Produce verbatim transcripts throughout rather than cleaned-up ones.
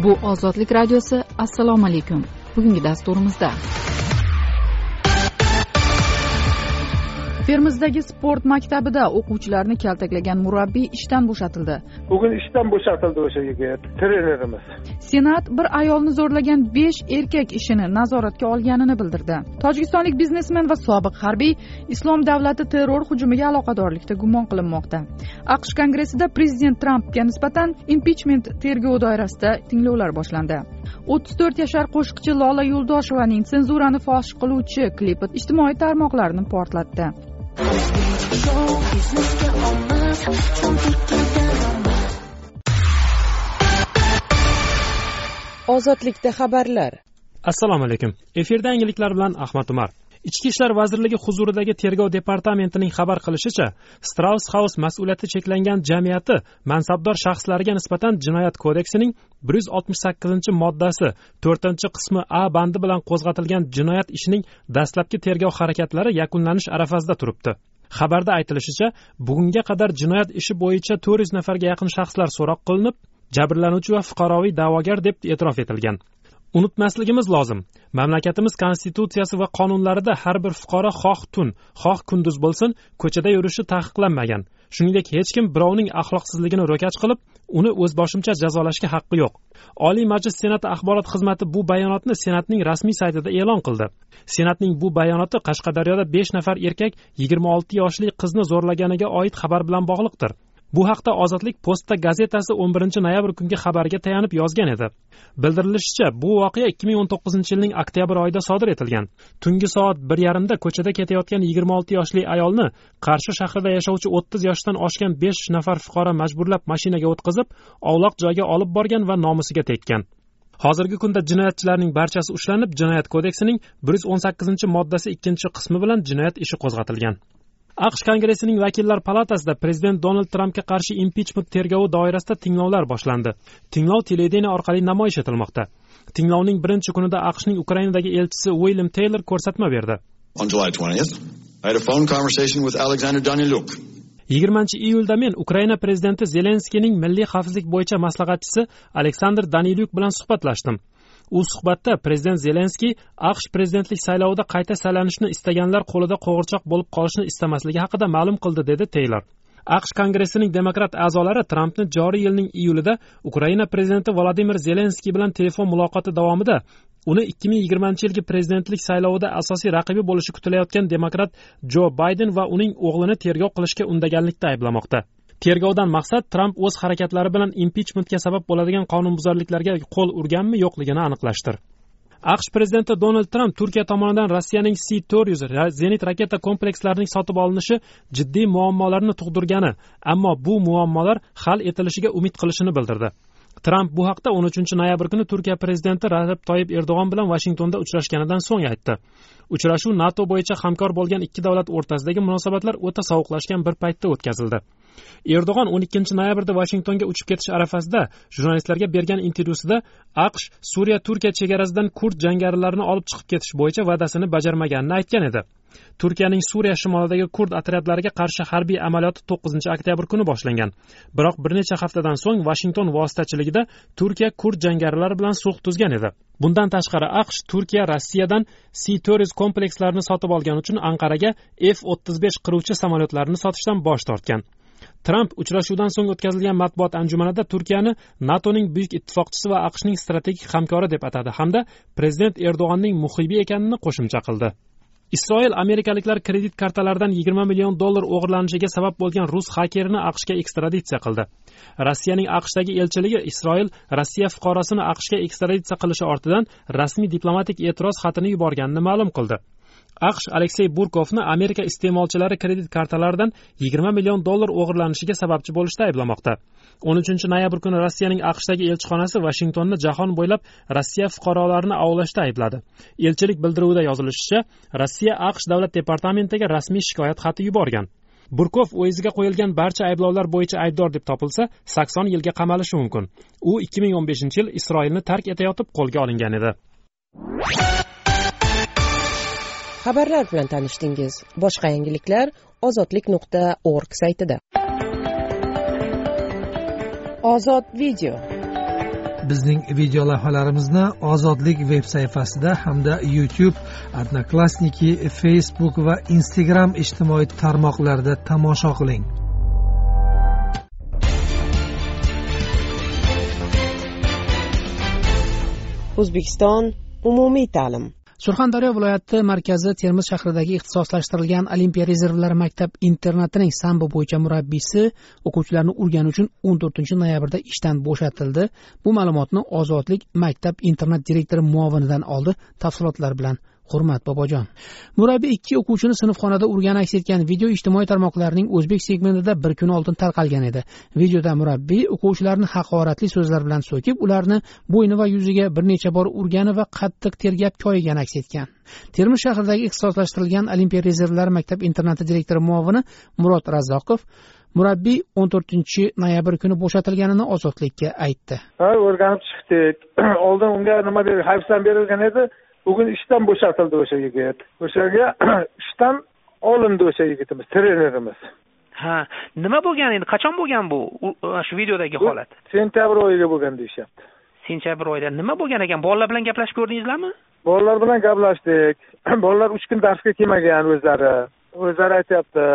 Bu Ozodlik radiosi. Assalomu alaykum. Bugungi dasturimizda Termizdagi sport maktabida o'quvchilarni kaltaklagan murabbiy ishdan bo'shatildi. Bugun ishdan bo'shatildi o'sha yigit, trenerimiz. Senat bir ayolni zo'rlagan besh erkak ishini nazoratga olganini bildirdi. Tojikistonlik biznesmen va sobiq harbiy Islom davlati terror hujumiga aloqadorlikda gumon qilinmoqda. AQSh kongressida prezident Trampga nisbatan impichment tergovi doirasida tinglovlar boshlandi. o'ttiz to'rt yashar qo'shiqchi Lola Yo'ldoshovaning senzurani fosh qiluvchi klipi ijtimoiy tarmoqlarni portlatdi. Ozodlikda xabarlar. Assalomu alaykum. Efirda yangiliklar bilan Ahmad Umar. Ichki ishlar vazirligi huzuridagi tergov departamentining xabar qilishicha, Strauss House mas'uliyati cheklangan jamiyati mansabdor shaxslariga nisbatan Jinoyat kodeksining bir yuz oltmish sakkizinchi moddasi to'rtinchi qismi A bandi bilan qo'zg'atilgan jinoyat ishining dastlabki tergov harakatlari yakunlanish arafasida turibdi. Xabarda aytilishicha, bugunga qadar jinoyat ishi bo'yicha to'rt yuz nafarga yaqin shaxslar so'roq qilinib, jabrlanuvchi va fuqaroviy da'vogar deb e'tirof etilgan. Unutmasligimiz lozim, mamlakatimiz konstitutsiyasi va qonunlarida har bir fuqaro xoh tun, xoh kunduz bo'lsin, ko'chada yurishi taqiqlanmagan. Shuningdek, hech kim birovning axloqsizligini ro'kach qilib, uni o'zboshimcha jazolashga haqqi yo'q. Oliy Majlis Senati axborot xizmati bu bayonotni Senatning rasmiy saytida e'lon qildi. Senatning bu bayonoti Qashqadaryoda besh nafar erkak yigirma olti yoshli qizni zo'rlaganiga oid xabar bilan bog'liqdir. Bu haqda Ozodlik Posta gazetasi o'n birinchi noyabr kungi xabarga tayanib yozgan edi. Bildirilishicha, bu voqea ikki ming o'n to'qqizinchi yilning oktyabr oyida sodir etilgan. Tungi soat bir yarimda ko'chada ketayotgan yigirma olti yoshli ayolni Qarshi shahrida yashovchi o'ttiz yoshdan oshgan besh nafar fuqaro majburlab mashinaga o'tkazib, ovloq joyga olib borgan va nomusiga tekkan. Hozirgi kunda jinoyatchilarning barchasi ushlanib, Jinoyat kodeksining bir yuz o'n sakkizinchi moddasi ikkinchi qismi bilan jinoyat ishi qo'zg'atilgan. AQSh kongressining vakillar palatasida prezident Donald Trampga qarshi impichment tergovi doirasida tinglovlar boshlandi. Tinglov televideniye orqali namoyish etilmoqda. Tinglovning birinchi kunida AQShning Ukrainadagi elchisi William Taylor ko'rsatma berdi. On July twentieth, I had a phone conversation with Alexander Daniluk. yigirmanchi iyulda men Ukraina prezidenti Zelenskiyning milliy xavfsizlik bo'yicha maslahatchisi Aleksandr Danilyuk bilan suhbatlashdim. U suhbatda prezident Zelenskiy AQSh prezidentlik saylovida qayta saylanishni istaganlar qo'lida qo'g'irchoq bo'lib qolishni istamasligi haqida ma'lum qildi, dedi Taylor. AQSh kongressining demokrat a'zolari Trampni joriy yilning iyulida Ukraina prezidenti Vladimir Zelenskiy bilan telefon muloqoti davomida uni ikki ming yigirmanchi yilgi prezidentlik saylovida asosiy raqibi bo'lishi kutilayotgan demokrat Jo Bayden va uning o'g'lini tergov qilishga undaganlikda ayblamoqda. Tergovdan maqsad Tramp o'z harakatlari bilan impichmentga sabab bo'ladigan qonunbuzarliklarga qo'l urganmi yo'qligini aniqlashdir. AQSh prezidenti Donald Tramp Turkiya tomonidan Rossiyaning S to'rt yuz zenit raketa komplekslarining sotib olinishi jiddiy muammolarni tug'dirgani, ammo bu muammolar hal etilishiga umid qilishini bildirdi. Tramp bu haqda o'n uchinchi noyabr kuni Turkiya prezidenti Recep Tayyip Erdo'g'on bilan Vashingtonda uchrashganidan so'ng aytdi. Uchrashuv NATO bo'yicha hamkor bo'lgan ikki davlat o'rtasidagi munosabatlar o'ta sovuqlashgan bir paytda o'tkazildi. Erdo'g'on o'n ikkinchi noyabrda Vashingtonga uchib ketish arafasida jurnalistlarga bergan intervyusida AQSh Suriya Turkiya chegarasidan kurd jangarilarini olib chiqib ketish bo'yicha va'dasini bajarmaganini aytgan edi. Turkiyaning Suriya shimolidagi kurd otryadlariga qarshi harbiy amaliyoti to'qqizinchi oktyabr kuni boshlangan. Biroq bir necha haftadan so'ng Vashington vositachiligida Turkiya kurd jangarilari bilan sulh tuzgan edi. Bundan tashqari AQSh Turkiya Rossiyadan S to'rt yuz komplekslarini sotib olgani uchun Anqaraga F o'ttiz besh qiruvchi samolyotlarini sotishdan bosh tortgan. Tramp uchrashuvdan so'ng o'tkazilgan matbuot anjumanida Turkiyani NATOning buyuk ittifoqchisi va AQShning strategik hamkori deb atadi hamda prezident Erdo'g'onning muhibi ekanini qo'shimcha qildi. Isroil amerikaliklar kredit kartalaridan yigirma million dollar o'g'irlanishiga sabab bo'lgan rus xakerini AQShga ekstraditsiya qildi. Rossiyaning AQShdagi elchiligi Isroil Rossiya fuqarosini AQShga ekstraditsiya qilishi ortidan rasmiy diplomatik e'tiroz xatini yuborganini ma'lum qildi. AQSh Aleksey Burkovni Amerika iste'molchilari kredit kartalaridan yigirma million dollar o'g'irlanishiga sababchi bo'lishda ayblamoqda. o'n uchinchi noyabr kuni Rossiyaning AQShdagi elchixonasi Vashingtonni jahon bo'ylab Rossiya fuqarolarini ovlashda aybladi. Elchilik bildiruvida yozilishicha, Rossiya AQSh davlat departamentiga rasmiy shikoyat xati yuborgan. Burkov o'ziga qo'yilgan barcha ayblovlar bo'yicha aybdor deb topilsa, sakson yilga qamalishi mumkin. U ikki ming o'n beshinchi yil Isroilni tark etayotib qo'lga olingan edi. Xabarlar bilan tanishdingiz. Boshqa yangiliklar ozodlik nuqta org saytida. Ozod video. bizning video lavhalarimizni Ozodlik veb sayfasida hamda YouTube, Odnoklassniki, Facebook va Instagram ijtimoiy tarmoqlarida tomosha qiling. O'zbekiston umumiy ta'lim. Surxondaryo viloyati markazi Termiz shahridagi ixtisoslashtirilgan Olimpiya rezervlari maktab internatining sambo bo'yicha murabbiysi o'quvchilarni urgani uchun o'n to'rtinchi noyabrda ishdan bo'shatildi. Bu ma'lumotni Ozodlik maktab internat direktori muovinidan oldi. Tafsilotlar bilan Hurmat Bobojon. Murabbiy ikki o'quvchini sinfxonada urgani aks etgan video ijtimoiy tarmoqlarning o'zbek segmentida bir kun oldin tarqalgan edi. Videoda murabbiy o'quvchilarni haqoratli so'zlar bilan so'kib, ularni bo'yni va yuziga bir necha bor urgani va qattiq tergab koyigani aks etgan. Termiz shahridagi ixtisoslashtirilgan Olimpiya rezervlari maktab internati direktori muovini Murod Razzoqov murabbiy o'n to'rtinchi noyabr kuni bo'shatilganini Ozodlikka aytdi. Ha, o'rganib chiqdik. Oldin unga nima deb hayfsan berilgan edi. Bugun ishdan bo'shatildi o'sha yigit. O'shaga ishdan olindi o'sha yigitimiz, trenerimiz. Ha, nima bo'lgan endi? Qachon bo'lgan bu? Shu videodagi holat. Sentabr oyida bo'lgan deyapti. Sentabr oyida nima bo'lgan ekan? Bolalar bilan gaplashib ko'rdingizlarmi? Bolalar bilan gaplashdik. Bolalar uch kun darsga kelmagan o'zlari. O'zlari aytayapti.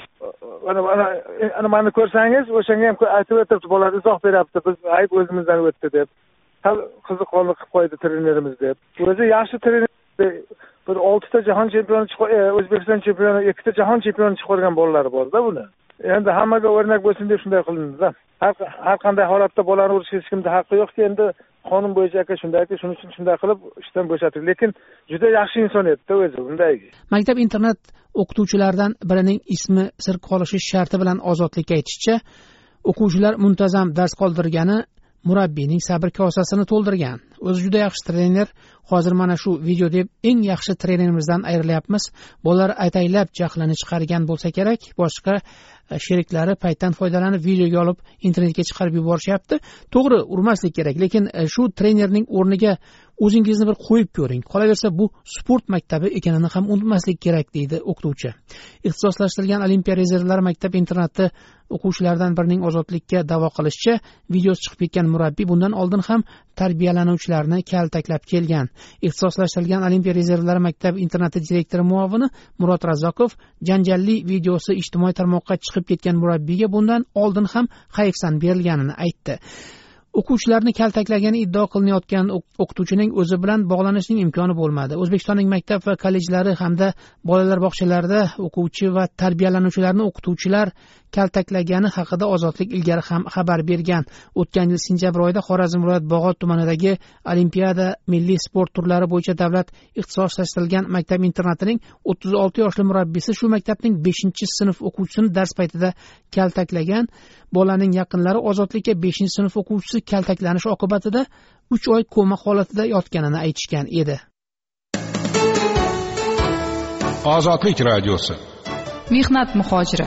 Mana mana ana meni ko'rsangiz, o'shanga ham aytib o'tiribdi, bolalar izoh beryapti. Biz ayb o'zimizdan o'tdi deb. Qiziqarli qilib qo'ydi trenerimiz deb. O'zi yaxshi trener, bir oltita jahon chempioni chiqib, O'zbekiston chempioni, ikkita jahon chempioni chiqargan bolalari bor-da buni. Endi hammaga o'rnak bo'lsin deb shunday qilindi-da. Har har qanday holatda bolani urishga hech kimda haqqi yo'q-ki, endi qonun bo'yicha aka shundayki, shuning uchun shunday qilib ishdan bo'shadik. Lekin juda yaxshi inson edi-da o'zi bunday. Maktab internat o'qituvchilaridan birining ismi sir qolishi sharti bilan Ozodlikka aytishicha, o'quvchilar muntazam dars qoldirgani murabbiyning sabr kosasini to'ldirgan. O'zi juda yaxshi trener. Hozir mana shu video deb eng yaxshi trenerimizdan ayrilyapmiz. Bolalar ataylab jahlini chiqargan bo'lsa kerak, boshqa sheriklari paytdan foydalanib videoga olib internetga chiqarib yuborishyapti. To'g'ri, urmaslik kerak, lekin shu trenerning o'rniga o'zingizni bir qo'yib ko'ring. Qolaversa bu sport maktabi ekanini ham unutmaslik kerak, deydi o'qituvchi. Ixtisoslashtirilgan Olimpiya rezervlari maktab internati o'quvchilaridan birining Ozodlikka da'vo qilishicha, videosi chiqib ketgan murabbiy bundan oldin ham tarbiyalanuvchilarni kaltaklab kelgan. Ixtisoslashtirilgan Olimpiya rezervlari maktab internati direktori muovini Murod Razzoqov janjalli videosi ijtimoiy tarmoqqa chiqib ketgan murabbiyga bundan oldin ham hayfsan berilganini aytdi. O'quvchilarni kaltaklagani iddao qilinayotgan o'qituvchining o'zi bilan bog'lanishning imkoni bo'lmadi. O'zbekistonning maktab va kollejlari hamda bolalar bog'chalarida o'quvchi va tarbiyalanuvchilarni o'qituvchilar kaltaklagani haqida Ozodlik ilgari ham xabar bergan. O'tgan yil sentabr oyida Xorazm viloyat Bog'ot tumanidagi Olimpiada milliy sport turlari bo'yicha davlat ixtisoslashtirilgan maktab internatining o'ttiz olti yoshli murabbiysi shu maktabning beshinchi sinf o'quvchisini dars paytida kaltaklagan. Bolaning yaqinlari Ozodlikka beshinchi sinf o'quvchisi kaltaklanish oqibatida uch oy koma holatida yotganini aytishgan edi. Ozodlik radiosi. Mehnat muhojiri.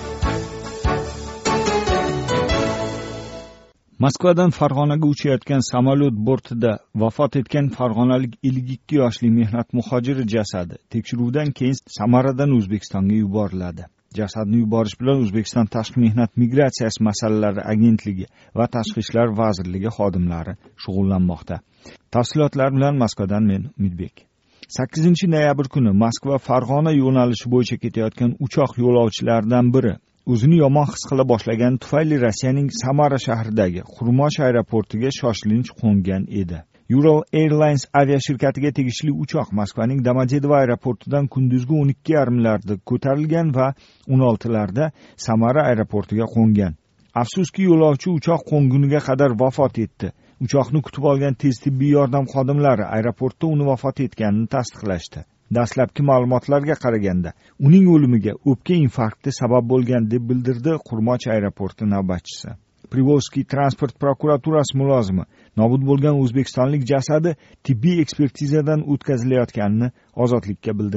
Moskvadan Farg'onaga uchayotgan samolyot bortida vafot etgan farg'onalik ellik ikki yoshli mehnat muhojiri jasadi tekshiruvdan keyin Samaradan O'zbekistonga yuboriladi. Jasadni yuborish bilan O'zbekiston Tashqi mehnat migratsiyasi masalalari agentligi va Tashqi ishlar vazirligi xodimlari shug'ullanmoqda. Tafsilotlar bilan Moskvadan men Umidbek. sakkizinchi noyabr kuni Moskva Farg'ona yo'nalishi bo'yicha ketayotgan uchoq yo'lovchilaridan biri o'zini yomon his qila boshlagani tufayli Rossiyaning Samara shahridagi Xurmosh aeroportiga shoshilinch qo'ngan edi. Ural Airlines aviashirkatiga tegishli uchoq Moskvaning Domodedovo aeroportidan kunduzgi o'n ikki yarimlarda ko'tarilgan va o'n oltilarda Samara aeroportiga qo'ngan. Afsuski, yo'lovchi uchoq qo'nguniga qadar vafot etdi. Uchoqni kutib olgan tez tibbiy yordam xodimlari aeroportda uni vafot etganini tasdiqlashdi. Dastlabki ma'lumotlarga qaraganda, uning o'limiga o'pka infarkti sabab bo'lgan deb bildirdi Xurmoch aeroporti navbatchisi. Privozskiy transport prokuraturasi mulozimi nobud bo'lgan o'zbekistonlik jasadi tibbiy ekspertizadan o'tkazilayotganini Ozodlikka bildirdi.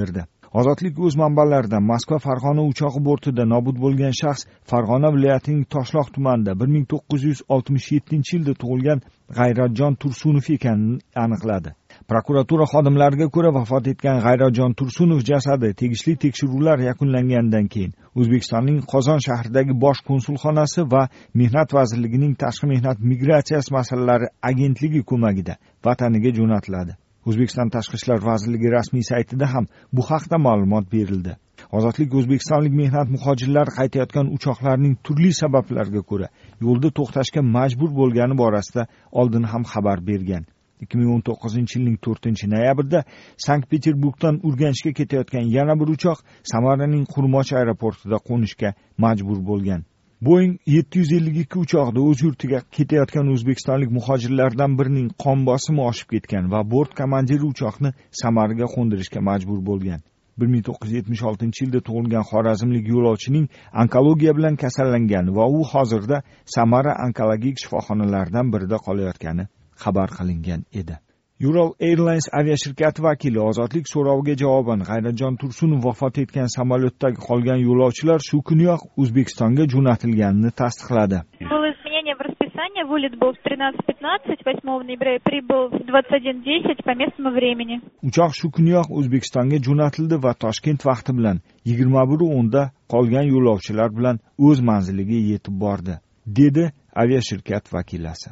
Ozodlik o'z manbalaridan Moskva Farg'ona uchog'i bortida nobud bo'lgan shaxs Farg'ona viloyatining Toshloq tumanida bir ming to'qqiz yuz oltmish yettinchi yilda tug'ilgan G'ayratjon Tursunov ekanini aniqladi. Prokuratura xodimlariga ko'ra, vafot etgan G'ayratjon Tursunov jasadi tegishli tekshiruvlar yakunlanganidan keyin O'zbekistonning Qozon shahridagi bosh konsulxonasi va Mehnat vazirligining Tashqi mehnat migratsiyasi masalalari agentligi ko'magida vataniga jo'natiladi. O'zbekiston Tashqi ishlar vazirligi rasmiy saytida ham bu haqda ma'lumot berildi. Ozodlik o'zbekistonlik mehnat muhojirlari qaytayotgan uchoqlarning turli sabablarga ko'ra yo'lda to'xtashga majbur bo'lgani borasida oldin ham xabar bergan. ikki ming o'n to'qqizinchi yilning to'rtinchi noyabrida Sankt-Peterburgdan Urganchga ketayotgan yana bir uchoq Samaraning Qurmoch aeroportida qo'nishga majbur bo'lgan. Boeing yetti yuz ellik ikki uchog'ida o'z yurtiga ketayotgan o'zbekistonlik muhojirlardan birining qon bosimi oshib ketgan va bort komandiri uchoqni Samaraga qo'ndirishga majbur bo'lgan. bir ming to'qqiz yuz yetmish oltinchi yilda tug'ilgan xorazmlik yo'lovchining onkologiya bilan kasallangan va u hozirda Samara onkologik shifoxonalaridan birida qolayotgani xabar qilingan edi. Ural Airlines aviashirkati vakili ozodlik so'roviga javoban G'ayratjon Tursunov vafot etgan samolyotdagi qolgan yo'lovchilar shu kuniyoq O'zbekistonga jo'natilganini tasdiqladi. Вылет был в тринадцать пятнадцать, восьмого ноября прибыл в двадцать один десять по местному времени. Uchoq shu kuniyoq O'zbekistonga jo'natildi va Toshkent vaqti bilan yigirma bir o'nda qolgan yo'lovchilar bilan o'z manziliga yetib bordi, dedi aviashirkat vakilasi.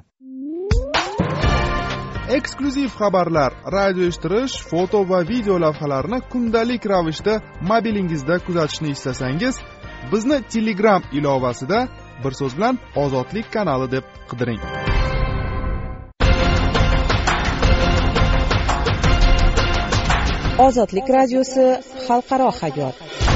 Eksklyuziv xabarlar, radio eshittirish, foto va video lavhalarni kundalik ravishda mobilingizda kuzatishni istasangiz, bizni Telegram ilovasida bir so'z bilan Ozodlik kanali deb qidiring. Ozodlik radiosi xalqaro hayot.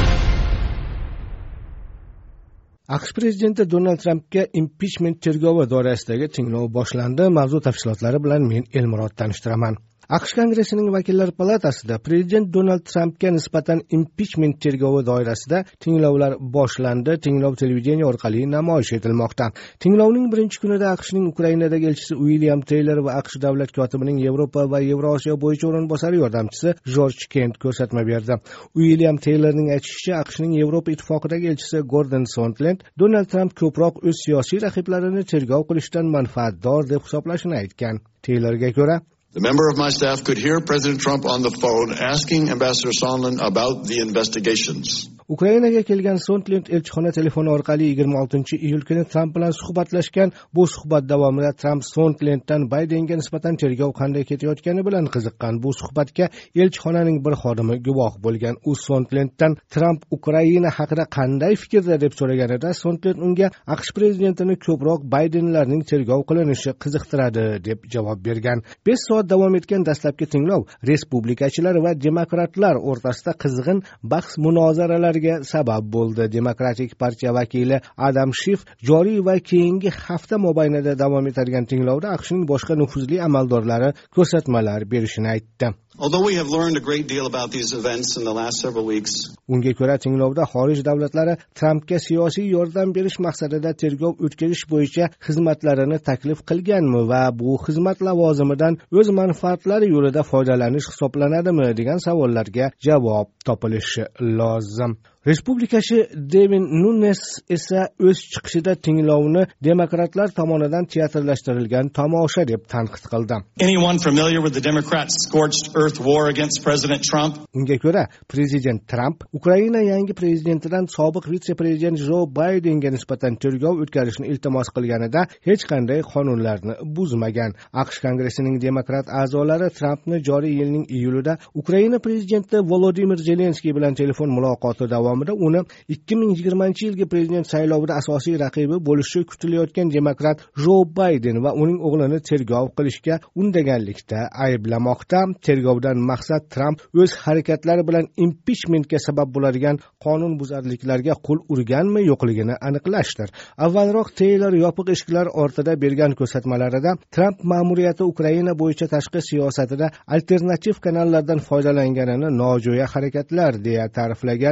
AQSh prezidenti Donald Trampga impichment tergovi doirasidagi tinglov boshlandi. Mavzu tafsilotlari bilan men Elmurod tanishtiraman. AQSh Kongressining vakillar palatasida prezident Donald Trampga nisbatan impichment tergovi doirasida tinglovlar boshlandi. Tinglov televideniya orqali namoyish etilmoqda. Tinglovning birinchi kunida AQShning Ukrainadagi elchisi William Taylor va AQSh davlat kotibining Yevropa va Yevrosiyo bo'yicha o'rinbosari yordamchisi George Kent ko'rsatma berdi. William Taylorning aytishicha, AQShning Yevropa ittifoqidagi elchisi Gordon Sondland Donald Trump ko'proq o'z siyosiy raqiblarini tergov qilishdan manfaatdor deb hisoblashini aytgan. Taylorga ko'ra, the member of my staff could hear President Trump on the phone asking Ambassador Sondland about the investigations. Ukrainaga kelgan Sondland elchixona telefoni orqali yigirma oltinchi iyul kuni Trump bilan suhbatlashgan. Bu suhbat davomida Trump Sondlanddan Baydenga nisbatan tergov qanday ketayotgani bilan qiziqqan. Bu suhbatga elchixonaning bir xodimi guvoh bo'lgan. U Sondlanddan Trump Ukraina haqida qanday fikrda deb so'raganida, Sondland unga AQSh prezidentini ko'proq Baydenlarning tergov qilinishi qiziqtiradi deb javob bergan. besh soat davom etgan dastlabki tinglov respublikachilar va demokratlar o'rtasida qizg'in bahs munozaralarga sabab bo'ldi. Demokratik partiya vakili Adam Schiff joriy va keyingi hafta mobaynida davom etadigan tinglovda AQShning boshqa nufuzli amaldorlari ko'rsatmalar berishini aytdi. Although we have learned a great deal about these events in the last several weeks, unga ko'ra tinglovda xorij davlatlari Trampga siyosiy yordam berish maqsadida tergov o'tkazish bo'yicha xizmatlarini taklif qilganmi va bu xizmat lavozimidan o'z manfaatlari yo'lida foydalanish hisoblanadimi degan savollarga javob topilishi lozim. Respublikachi Devin Nunes esa o'z chiqishida tinglovni demokratlar tomonidan teatrlashtirilgan tomosha deb tanqid qildi. Anyone familiar with the Democrats' scorched earth war against President Trump? Unga ko'ra, prezident Trump Ukraina yangi prezidentidan sobiq vitse-prezident Joe Bidenga nisbatan tergov o'tkazishni iltimos qilganida hech qanday qonunlarni buzmagan. AQSh Kongressining demokrat a'zolari Trumpni joriy yilning iyulida Ukraina prezidenti Volodymyr Zelenskiy bilan telefon muloqoti davomida uni ikki ming yigirmanchi yilgi prezident saylovida asosiy raqibi bo'lishi kutilayotgan demokrat Joe Biden va uning o'g'lini tergov qilishga undaganlikda ayblamoqda. Tergovdan maqsad Trump o'z harakatlari bilan impichmentga sabab bo'ladigan qonunbuzarliklarga qo'l urganmi yo'qligini aniqlashdir. Avvalroq Taylor yopiq eshiklar ortida bergan ko'rsatmalarida Trump ma'muriyati Ukraina bo'yicha tashqi siyosatida alternativ kanallardan foydalanganini nojo'ya harakatlar deya ta'riflagan. Demokrat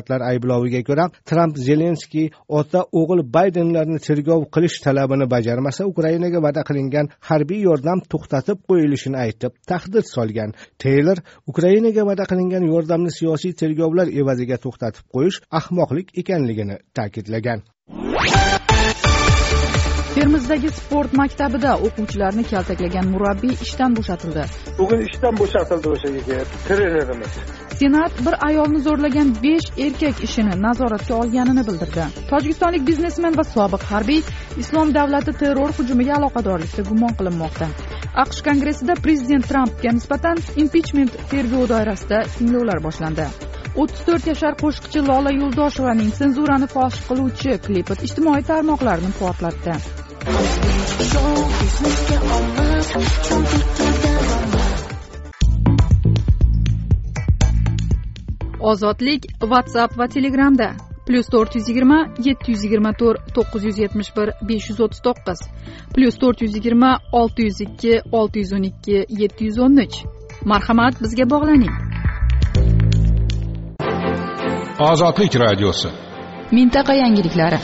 muxolifatlar aybloviga ko'ra, Tramp Zelenskiy ota o'g'il Baydenlarni tergov qilish talabini bajarmasa, Ukrainaga va'da qilingan harbiy yordam to'xtatib qo'yilishini aytib, tahdid solgan. Taylor Ukrainaga va'da qilingan yordamni siyosiy tergovlar evaziga to'xtatib qo'yish ahmoqlik ekanligini ta'kidlagan. Termizdagi sport maktabida o'quvchilarni kaltaklagan murabbiy ishdan bo'shatildi. Bugun ishdan bo'shatildi o'sha yigit, trenerimiz. Senat bir ayolni zo'rlagan besh erkak ishini nazoratga olganini bildirdi. Tojikistonlik biznesmen va sobiq harbiy Islom davlati terror hujumiga aloqadorlikda gumon qilinmoqda. AQSh kongressida prezident Trampga nisbatan impichment tergovi doirasida tinglovlar boshlandi. o'ttiz to'rt yashar qo'shiqchi Lola Yo'ldoshevaning senzurani fosh qiluvchi klipi ijtimoiy tarmoqlarni portlatdi. Ozodlik WhatsApp va Telegramda plus to'rt yuz yigirma yetti yuz yigirma to'rt to'qqiz yuz yetmish bir besh yuz o'ttiz to'qqiz plus to'rt yuz yigirma olti yuz ikki olti yuz o'n ikki yetti yuz o'n uch. Marhamat, bizga bog'laning. Ozodlik radiosi. Mintaqa yangiliklari.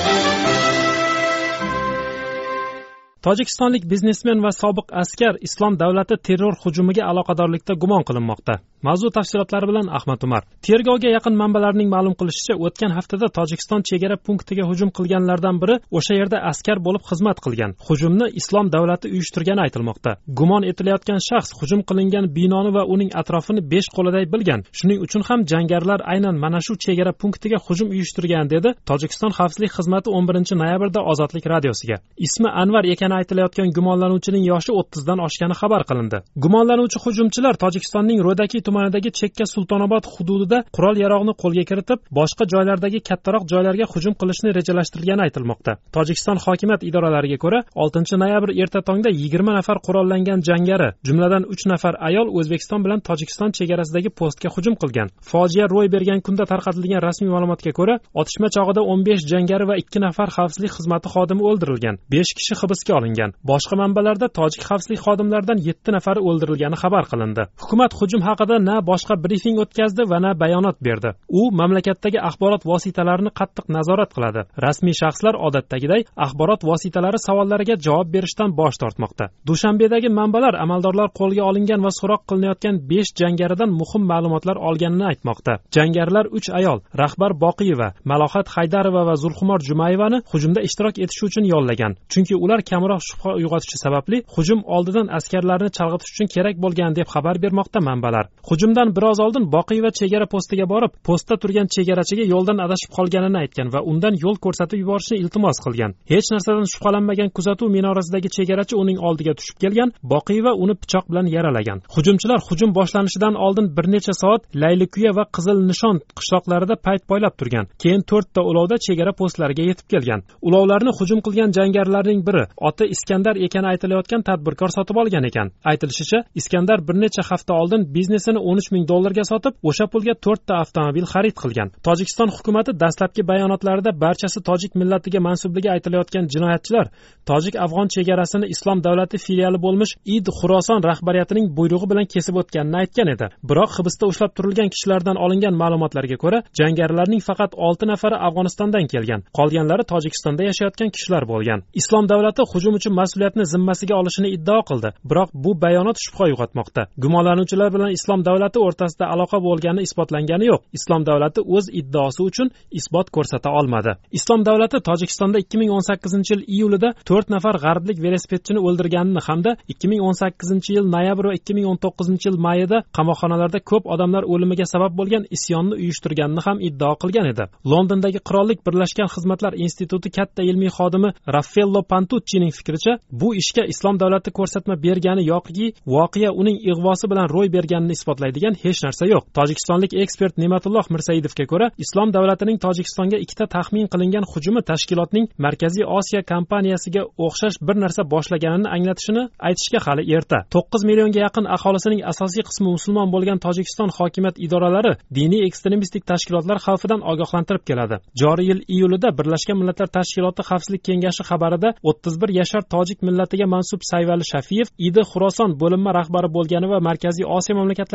Tojikistonlik biznesmen va sobiq askar Islom davlati terror hujumiga aloqadorlikda gumon qilinmoqda. Mavzu tafsilotlari bilan Ahmad Umar. Tergovga yaqin manbalarning ma'lum qilishicha, o'tgan haftada Tojikiston chegara punktiga hujum qilganlardan biri o'sha yerda askar bo'lib xizmat qilgan. Hujumni Islom davlati uyushtirgani aytilmoqda. Gumon etilayotgan shaxs hujum qilingan binoni va uning atrofini besh qo'liday bilgan. Shuning uchun ham jangarilar aynan mana shu chegara punktiga hujum uyushtirgan, dedi Tojikiston xavfsizlik xizmati o'n birinchi noyabrda Ozodlik radiosiga. Ismi Anvar ekani aytilayotgan gumonlanuvchining yoshi o'ttizdan oshgani xabar qilindi. Gumonlanuvchi hujumchilar Tojikistonning Ro'daki tumanidagi Chekka Sultonobod hududida qurol-yarog'ni qo'lga kiritib, boshqa joylardagi kattaroq joylarga hujum qilishni rejalashtirgani aytilmoqda. Tojikiston hokimiyat idoralariga ko'ra, oltinchi noyabr erta tongda yigirma nafar qurollangan jangari, jumladan uch nafar ayol O'zbekiston bilan Tojikiston chegarasidagi postga hujum qilgan. Fojia ro'y bergan kunda tarqatilgan rasmiy ma'lumotga ko'ra, otishma chog'ida o'n besh jangari va ikki nafar xavfsizlik xizmati xodimi o'ldirilgan. besh kishi hibsga olingan. Boshqa manbalarda tojik xavfsizlik xodimlaridan yetti nafari o'ldirilgani xabar qilindi. Hukumat hujum haqida na boshqa brifing o'tkazdi va na bayonot berdi. U mamlakatdagi axborot vositalarini qattiq nazorat qiladi. Rasmiy shaxslar odatdagiday axborot vositalari savollariga javob berishdan bosh tortmoqda. Dushanbedagi manbalar amaldorlar qo'lga olingan va so'roq qilinayotgan besh jangaridan muhim ma'lumotlar olganini aytmoqda. Jangarilar uch ayol, Rahbar Boqiyeva, Malohat Haydarova va Zulxumor Jumayevani hujumda ishtirok etish uchun yollagan. Chunki ular kamroq shubha uyg'otishi sababli hujum oldidan askarlarni chalg'itish uchun kerak bo'lgan deb xabar bermoqda manbalar. Hujumdan biroz oldin Boqiyeva chegara postiga borib, postda turgan chegarachiga yo'ldan adashib qolganini aytgan va undan yo'l ko'rsatib yuborishni iltimos qilgan. Hech narsadan shubhalanmagan kuzatuv minorasidagi chegarachi uning oldiga tushib kelgan, Boqiyeva uni pichoq bilan yaralagan. Hujumchilar hujum boshlanishidan oldin bir necha soat Laylikuya va Qizil Nishon qishloqlarida payt poylab turgan. Keyin to'rtta ulovda chegara postlariga yetib kelgan. Ulovlarni hujum qilgan jangarilarning biri oti Iskandar ekani aytilayotgan tadbirkor sotib olgan ekan. Aytilishicha, Iskandar bir necha hafta oldin biznesini o'n uch ming dollarga sotib, o'sha pulga to'rtta avtomobil xarid qilgan. Tojikiston hukumatı dastlabki bayonotlarida barchasi tojik millatiga mansubligi aytilayotgan jinoyatchilar tojik-afg'on chegarasini Islom davlati filiali bo'lmish Id Xuroson rahbariyatining buyrug'i bilan kesib o'tganini aytgan edi. Biroq hibsda ushlab turilgan kishilardan olingan ma'lumotlarga ko'ra, jangarilarning faqat olti nafari Afg'onistondan kelgan, qolganlari Tojikistonda yashayotgan kishilar bo'lgan. Islom davlati hujum uchun mas'uliyatni zimmasiga olishini iddao qildi. Biroq bu bayonot shubha uyg'otmoqda. Gumonlanuvchilar bilan Islom davlati o'rtasida aloqa bo'lgani isbotlangani yo'q. Islom davlati o'z iddaosi uchun isbot ko'rsata olmadi. Islom davlati Tojikistonda ikki ming o'n sakkizinchi yil iyulida to'rt nafar g'arblik velosipedchini o'ldirganini hamda ikki ming o'n sakkizinchi yil noyabr va ikki ming o'n to'qqizinchi yil mayida qamoqxonalarda ko'p odamlar o'limiga sabab bo'lgan isyonni uyushtirganini ham iddao qilgan edi. Londondagi Qirollik Birlashgan Xizmatlar instituti katta ilmiy xodimi Raffaello Pantuccining fikricha, bu ishga Islom davlati ko'rsatma bergani yoki voqea uning ig'vosi bilan ro'y berganini isbotlaydigan hech narsa yo'q. Tojikistonlik ekspert Ne'matulloh Mirsaidovga ko'ra, Islom davlatining Tojikistonga ikkita taxmin qilingan hujumi tashkilotning Markaziy Osiyo kompaniyasiga o'xshash bir narsa boshlaganini anglatishini aytishga hali erta. to'qqiz millionga yaqin aholisining asosiy qismi musulmon bo'lgan Tojikiston hokimiyat idoralari diniy ekstremistik tashkilotlar xavfidan ogohlantirib keladi. Joriy yil iyulida Birlashgan Millatlar Tashkiloti Xavfsizlik kengashi xabarida o'ttiz bir yashar tojik millatiga mansub Sayvali Shafiyev Idi Xuroson bo'linma rahbari bo'lgani va Markaziy Osiyo mamlakatlari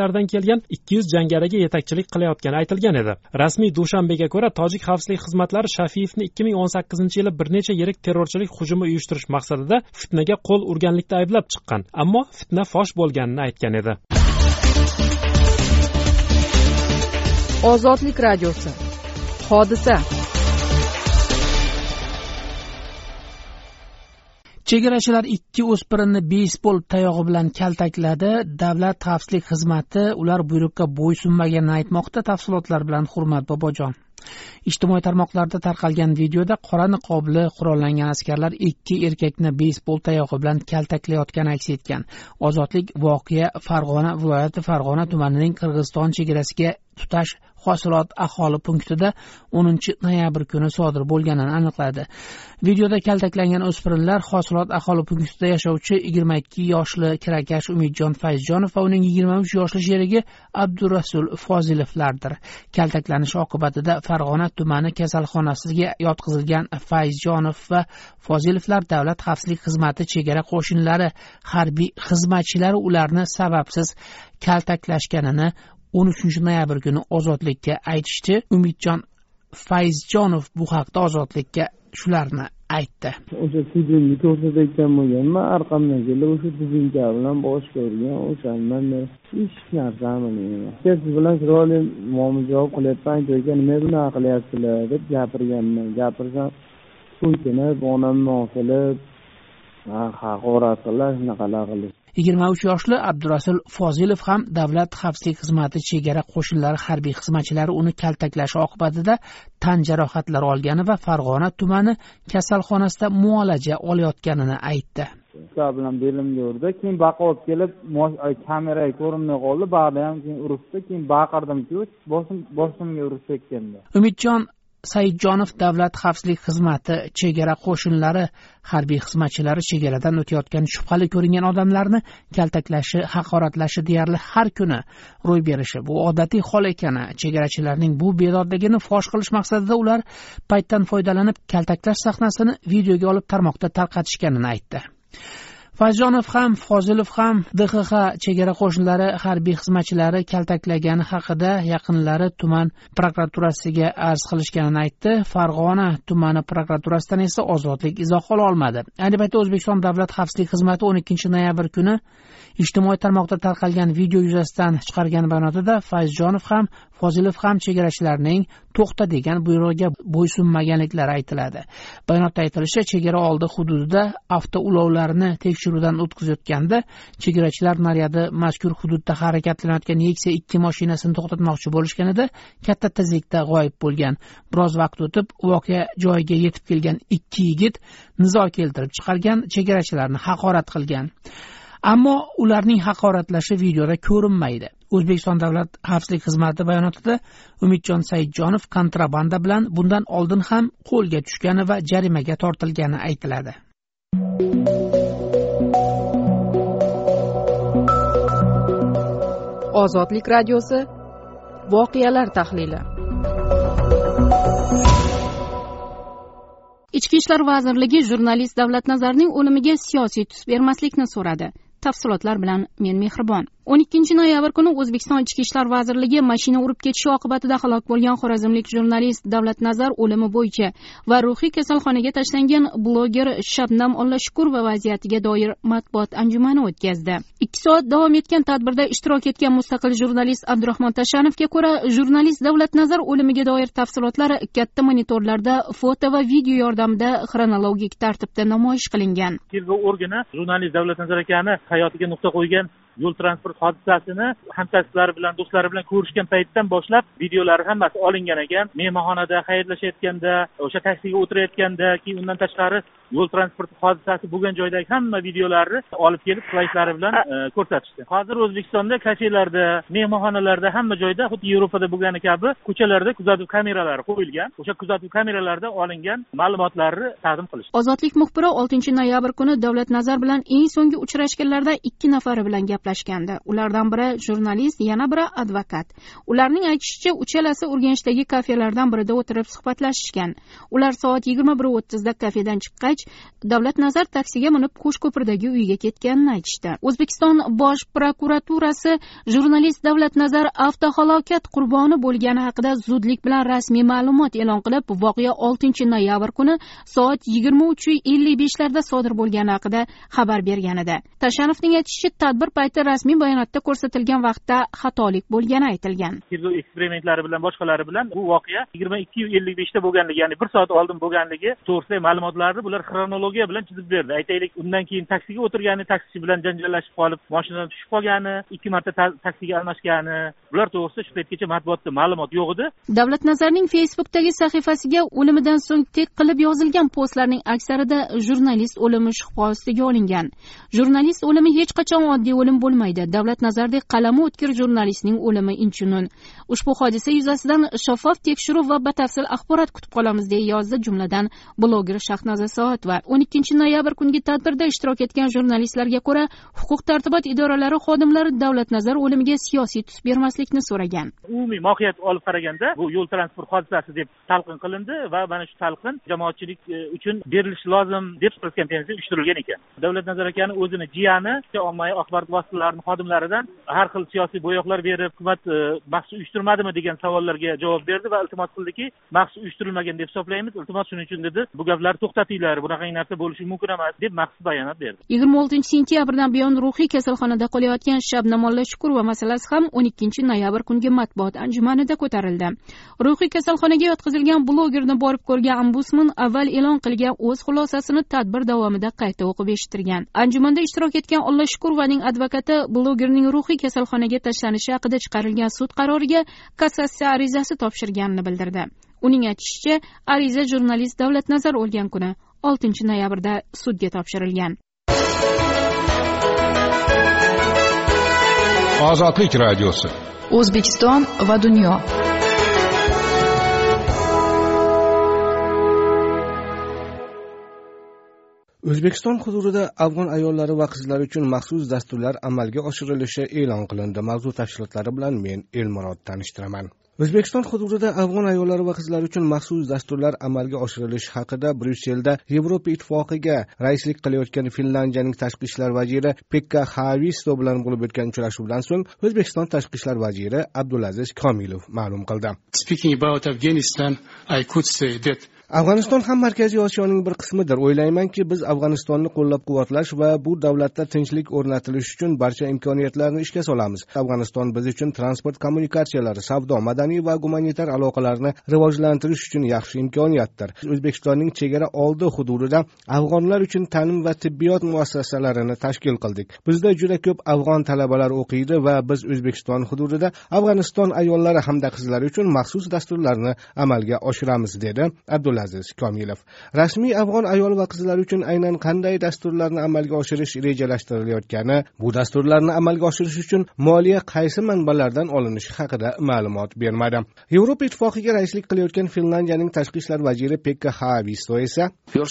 davlatlaridan kelgan ikki yuz jangariga yetakchilik qilayotgani aytilgan edi. Rasmiy Dushanbega ko'ra, tojik xavfsizlik xizmatlari Shafiyevni ikki ming o'n sakkizinchi yili bir necha yirik terrorchilik hujumi uyushtirish maqsadida fitnaga qo'l urganlikda ayblab chiqqan, ammo fitna fosh bo'lganini aytgan edi. Ozodlik radiosi. Hodisa. Chegarachilar ikki o'spirinni beysbol tayog'i bilan kaltakladi. Davlat xavfsizlik xizmati ular buyruqqa bo'ysunmaganini aytmoqda. Tafsilotlar bilan Hurmat Bobojon. Ijtimoiy tarmoqlarda tarqalgan videoda qora niqobli qurollangan askarlar ikki erkakni beysbol tayog'i bilan kaltaklayotgani aks etgan. Ozodlik voqea Farg'ona viloyati Farg'ona tumanining Qirg'iziston chegarasiga tutash hosilot aholi punktida o'ninchi noyabr kuni sodir bo'lganini aniqladi. Videoda kaltaklangan o'spirinlar hosilot aholi punktida yashovchi yigirma ikki yoshli kirakash Umidjon Fayzjonov va uning yigirma uch yoshli sherigi Abdurasul Fozilovlardir. Kaltaklanish oqibatida Farg'ona tumani kasalxonasiga yotqizilgan Fayzjonov va Fozilovlar Davlat xavfsizlik xizmati chegara qo'shinlari harbiy xizmatchilari ularni sababsiz kaltaklashganini o'n uchinchi noyabr kuni Ozodlikka aytishdi. Umidjon Fayzjonov bu haqda Ozodlikka shularni aytdi. O'sha filmni ko'rsatayotgan bo'lganman, orqamdan kelib o'sha duzinka bilan bosh ko'rgan, o'shandan hech narsa bilmayman. Siz bilan chiroyli muomala qilyapman, aytgan nima bunaqa qilyapsizlar deb gapirganman. Gapirsam, so'kinib, onamni osilib, haqorat qilib, shunaqalar qilib. yigirma uch yoshli Abdurasul Fozilov ham Davlat xavfsizlik xizmati chegara qo'shinlari harbiy xizmatchilari uni kaltaklashi oqibatida tan jarohatlari olgani va Farg'ona tumani kasalxonasida muolaja olayotganini aytdi. Ular bilan belimga urdi, keyin baqib kelib, kameraga ko'rinmay qoldi, ba'da ham keyin uribdi, keyin baqirdim-ku, boshim boshimga urib ketgandi. Umidjon Saidjonov Davlat xavfsizlik xizmati chegara qo'shinlari harbiy xizmatchilari chegaradan o'tayotgan shubhali ko'ringan odamlarni kaltaklashi, haqoratlashi deyarli har kuni ro'y berishi bu odatiy hol ekani, chegarachilarning bu bedodligini fosh qilish maqsadida ular paytdan foydalanib kaltaklash sahnasini videoga olib tarmoqda tarqatishganini aytdi. Fayzjonov ham, Fozilov ham D X X chegara qo'shinlari harbiy xizmatchilari kaltaklagani haqida yaqinlari tuman prokuraturasiga arz qilishganini aytdi. Farg'ona tumani prokuraturasidan esa Ozodlik izoh ola olmadi. Ayni paytda O'zbekiston Davlat xavfsizlik xizmati o'n ikkinchi noyabr kuni ijtimoiy tarmoqda tarqalgan video yuzasidan chiqargan bayonotida Fayzjonov ham, Fozilov ham chegarachilarning to'xta degan buyrug'iga bo'ysunmaganliklari aytiladi. Bayonotda aytilishicha, chegara oldi hududida avtoulovlarni tekshiruvdan o'tkazayotganda chegarachilar naryadi mazkur hududda harakatlanayotgan Nexia ikki mashinasini to'xtatmoqchi bo'lishganida katta tezlikda g'oyib bo'lgan. Biroz vaqt o'tib voqea joyiga yetib kelgan ikki yigit nizo keltirib chiqargan, chegarachilarni haqorat qilgan. Ammo ularning haqoratlashi videoda ko'rinmaydi. O'zbekiston Davlat xavfsizlik xizmati bayonotida Umidjon Saidjonov kontrabanda bilan bundan oldin ham qo'lga tushgani va jarimaga tortilgani aytiladi. Ozodlik radiosi voqealar tahlili. Ichki ishlar vazirligi jurnalist Davlatnazarning o'limiga siyosiy tus bermaslikni so'radi. Tafsilotlar bilan men Mehribon. o'n ikkinchi noyabr kuni O'zbekiston Ichki ishlar vazirligi mashina urib ketishi oqibatida halok bo'lgan xorazmlik jurnalist Davlatnazar o'limi bo'yicha va ruhiy kasalxonaga tashlangan bloger Shabnam Olloshukurova vaziyatiga doir matbuot anjumani o'tkazdi. ikki soat davom etgan tadbirda ishtirok etgan mustaqil jurnalist Abdurahmon Tashanovga ko'ra, jurnalist Davlatnazar o'limiga doir tafsilotlar katta monitorlarda foto va video yordamida xronologik tartibda namoyish qilingan. Tergov organi jurnalist Davlatnazar akani hayotiga nuqta qo'ygan yo'l transport hodisasini hamkasblari bilan, do'stlari bilan ko'rishgan paytdan boshlab videolari hammasi olingan ekan. Mehmonxonada xayrlashayotganda, o'sha taksiga o'tirayotganda, keyin undan tashqari yo'l transport hodisasi bo'lgan joydagi hamma videolarni olib kelib slaytlari bilan ko'rsatishdi. Hozir O'zbekistonda kafelarda, mehmonxonalarda, hamma joyda xuddi Yevropada bo'lgani kabi ko'chalarda kuzatuv kameralari qo'yilgan. O'sha kuzatuv kameralarida olingan ma'lumotlarni taqdim qilishdi. Ozodlik muxbiri oltinchi noyabr kuni Davlatnazar bilan eng so'nggi uchrashganlarda ikki nafari bilan gaplashdi. suhbatlashgandi. Ulardan biri jurnalist, yana biri advokat. Ularning aytishicha, uchalasi Urganchdagi kafelardan birida o'tirib suhbatlashishgan. Ular soat yigirma bir o'ttizda kafedan chiqqach, Davlatnazar taksiga minib Qo'shko'pirdagi uyiga ketganini aytishdi. O'zbekiston Bosh prokuraturasi jurnalist Davlatnazar avtohalokat qurboni bo'lgani haqida zudlik bilan rasmiy ma'lumot e'lon qilib, voqea oltinchi noyabr kuni soat yigirma uch ellik besh larda sodir bo'lgani haqida xabar bergan edi. Tashanovning aytishicha, tadbir payti rasmiy bayonotda ko'rsatilgan vaqtda xatolik bo'lgani aytilgan. Tergov eksperimentlari bilan boshqalari bilan bu voqea yigirma ikki ellik beshda bo'lganligi, ya'ni bir soat oldin bo'lganligi to'g'risidagi ma'lumotlarni bular xronologiya bilan chizib berdi. Aytaylik, undan keyin taksiga o'tirgani, taksichi bilan janjallashib qolib, mashinadan tushib qolgani, ikki marta taksiga almashgani, bular to'g'risida shu paytgacha matbuotda ma'lumot yo'q edi. Davlatnazarning Facebook'dagi sahifasiga o'limidan so'ng tek qilib yozilgan postlarning aksarida jurnalist o'limi shubha ostiga olingan. Jurnalist o'limi hech qachon oddiy o'lim bo'lmaydi. Davlatnazardek qalami o'tkir jurnalistning o'limi inchunun. Ushbu hodisa yuzasidan shaffof tekshiruv va batafsil axborot kutib qolamiz, deya yozdi jumladan bloger Shahnoza Soatova. o'n ikkinchi noyabr kungi tadbirda ishtirok etgan jurnalistlarga ko'ra, huquq tartibot idoralari xodimlari Davlatnazar o'limiga siyosiy tus bermaslikni so'ragan. Umumiy mohiyat olib qaraganda bu yo'l transport hodisasi deb talqin qilindi va mana shu talqin jamoatchilik uchun berilishi lozim deb press konferensiya uyushtirilgan ekan. Davlatnazar akani o'zini jiyani ommaviy axborot vositalarining xodimlaridan har xil siyosiy bo'yoqlar berib, hukumat maxsus uyushtirmadimi degan savollarga javob berdi va iltimos qildiki, maxsus uyushtirilmagan deb hisoblaymiz. Iltimos shuning uchun dedi, bu gaplarni to'xtatinglar, bunaqa narsa bo'lishi mumkin emas deb maxsus bayonot berdi. yigirma oltinchi sentyabrdan buyon ruhiy kasalxonada qolayotgan Shabnam Olloshukurova masalasi ham o'n ikkinchi noyabr kungi matbuot anjumanida ko'tarildi. Ruhiy kasalxonaga yotqizilgan blogerni borib ko'rgan ombudsman avval e'lon qilgan o'z xulosasini tadbir davomida qayta o'qib eshittirgan. Anjumanda ishtirok etgan Olloshukurovaning advokati blogerning ruhiy kasalxonaga tashlanishi haqida chiqarilgan sud qaroriga kassatsiya arizasi topshirganini bildirdi. Uning aytishicha, ariza jurnalist Davlatnazar o'lgan kuni oltinchi noyabrda sudga topshirilgan. Ozodlik radiosi. O'zbekiston va dunyo. O'zbekiston hududida afg'on ayollari va qizlari uchun maxsus dasturlar amalga oshirilishi e'lon qilindi. Mavzu tafsilotlari bilan men Elmurod tanishtiraman. O'zbekiston hududida afg'on ayollari va qizlari uchun maxsus dasturlar amalga oshirilishi haqida Bryusselda Yevropa Ittifoqiga raislik qilayotgan Finlandiyaning tashqi ishlar vaziri Pekka Haavisto bilan bo'lib o'tgan uchrashuvdan so'ng O'zbekiston tashqi ishlar vaziri Abdulaziz Komilov ma'lum qildi. Speaking about Afghanistan, I could say that Afg'oniston ham Markaziy Osiyoning bir qismidir. O'ylaymanki, biz Afg'onistonni qo'llab-quvvatlash va bu davlatda tinchlik o'rnatilishi uchun barcha imkoniyatlarni ishga solamiz. Afg'oniston biz uchun transport kommunikatsiyalari, savdo, madaniy va gumanitar aloqalarni rivojlantirish uchun yaxshi imkoniyatdir. O'zbekistonning chegara oldi hududida afg'onlar uchun ta'lim va tibbiyot muassasalarini tashkil qildik. Bizda juda ko'p afg'on talabalar o'qiydi va biz O'zbekiston hududida Afg'oniston ayollari hamda qizlari uchun maxsus dasturlarni amalga oshiramiz, dedi Abdul Aziz Komilov. Rasmiy afg'on ayol va qizlar uchun aynan qanday dasturlarni amalga oshirish rejalashtirilayotgani, bu dasturlarni amalga oshirish uchun moliya qaysi manbalardan olinishi haqida ma'lumot bermadi. Yevropa Ittifoqiga raislik qilayotgan Finlandiyaning tashqi ishlar vaziri Pekka Haavisto esa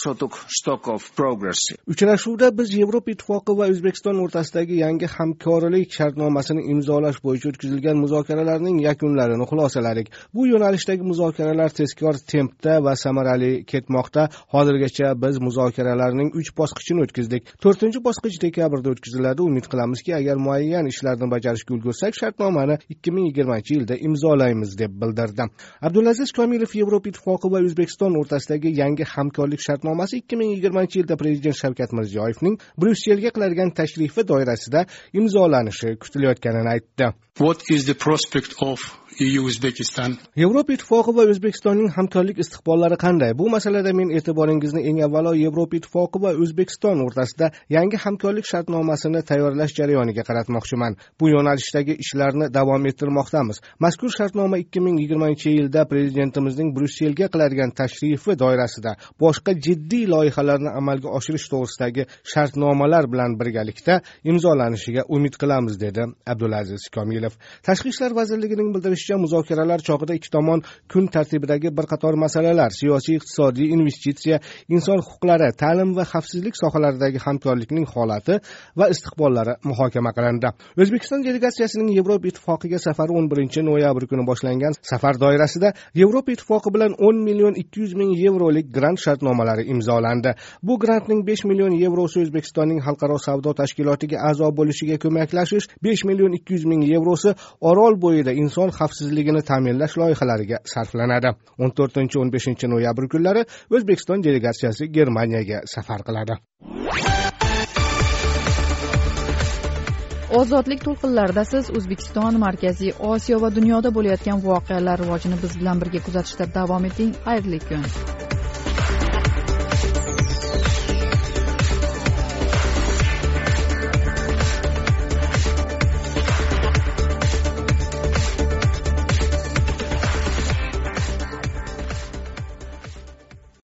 uchrashuvda biz Yevropa Ittifoqi va O'zbekiston o'rtasidagi yangi hamkorlik shartnomasini imzolash bo'yicha o'tkazilgan muzokaralarning yakunlarini xulosaladik. Bu yo'nalishdagi muzokaralar tezkor tempda va samarali ketmoqda. Hozirgacha biz muzokaralarning uch bosqichini o'tkazdik. to'rtinchi bosqich dekabrda o'tkaziladi. Umid qilamizki, agar muayyan ishlarni bajarishga ulgursak, shartnomani ikki ming yigirmanchi yilda imzolaymiz, deb bildirdi. Abdulaziz Komilov Yevropa Ittifoqi va O'zbekiston o'rtasidagi yangi hamkorlik shartnomasi ikki ming yigirmanchi yilda Prezident Shavkat Mirziyoyevning Bryusselga qiladigan tashrifi doirasida imzolanishi kutilayotganini aytdi. What is the prospect of E U Uzbekistan? Yevropa Ittifoqi va O'zbekistonning hamkorlik istiqbollari qanday? Bu masalada men e'tiboringizni eng avvalo Yevropa Ittifoqi va O'zbekiston o'rtasida yangi hamkorlik shartnomasini tayyorlash jarayoniga qaratmoqchiman. Bu yo'nalishdagi ishlarni davom ettirmoqdamiz. Mazkur shartnoma ikki ming yigirmanchi yilda Prezidentimizning Bryusselga qiladigan tashrifi doirasida boshqa jiddiy loyihalarni amalga oshirish to'g'risidagi shartnomalar bilan birgalikda imzolanishiga umid qilamiz, dedi Abdulaziz Komilov. Abdumajidov. Tashqi ishlar vazirligining bildirishicha, muzokaralar chog'ida ikki tomon kun tartibidagi bir qator masalalar — siyosiy, iqtisodiy, investitsiya, inson huquqlari, ta'lim va xavfsizlik sohalaridagi hamkorlikning holati va istiqbollari muhokama qilindi. O'zbekiston delegatsiyasining Yevropa Ittifoqiga safari o'n birinchi noyabr kuni boshlangan. Safar doirasida Yevropa Ittifoqi bilan o'n million ikki yuz ming yevrolik grant shartnomalari imzolandi. Bu grantning besh million yevrosi O'zbekistonning xalqaro savdo tashkilotiga a'zo bo'lishiga ko'maklashish, besh million ikki yuz ming yevrosi Orol bo'yida inson xavfsizligini ta'minlash loyihalariga sarflanadi. o'n to'rtinchi o'n beshinchi noyabr kunlari O'zbekiston delegatsiyasi Germaniyaga safar qiladi. Ozodlik to'lqinlarida siz O'zbekiston, Markaziy Osiyo va dunyoda bo'layotgan voqealar rivojini biz bilan birga kuzatishda davom eting. Xayrli kun.